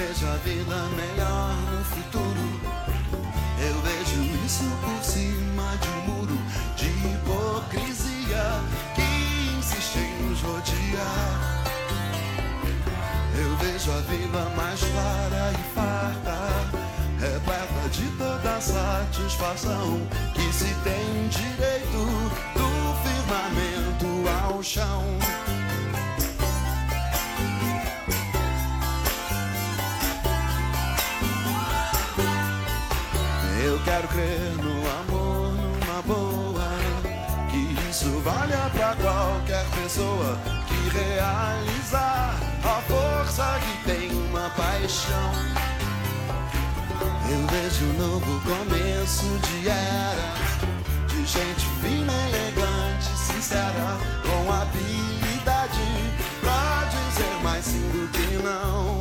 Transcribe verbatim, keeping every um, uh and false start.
vejo a vida melhor no futuro. Eu vejo isso por cima de um muro de hipocrisia que insiste em nos rodear. Eu vejo a vida mais clara e farta, repleta de toda satisfação que se tem direito do firmamento ao chão. Eu quero crer no amor, numa boa, que isso valha pra qualquer pessoa que realizar a força que tem uma paixão. Eu vejo um novo começo de era, de gente fina, elegante, sincera, com habilidade pra dizer mais sim do que não.